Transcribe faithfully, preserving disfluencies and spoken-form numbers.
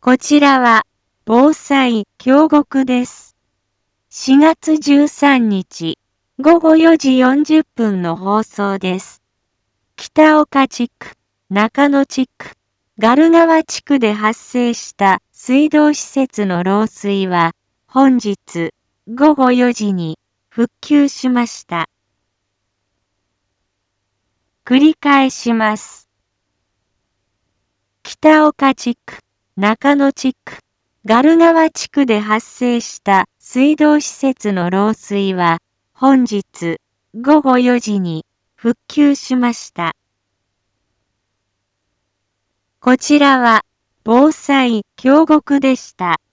こちらは、防災京極です。しがつじゅうさんにち、ごごよじよんじゅっぷんの放送です。北岡地区、中野地区、ガル川地区で発生した水道施設の漏水は、本日ごごよじに復旧しました。繰り返します。北岡地区、中野地区、ガル川地区で発生した水道施設の漏水は、本日ごごよじに復旧しました。こちらは、防災京極でした。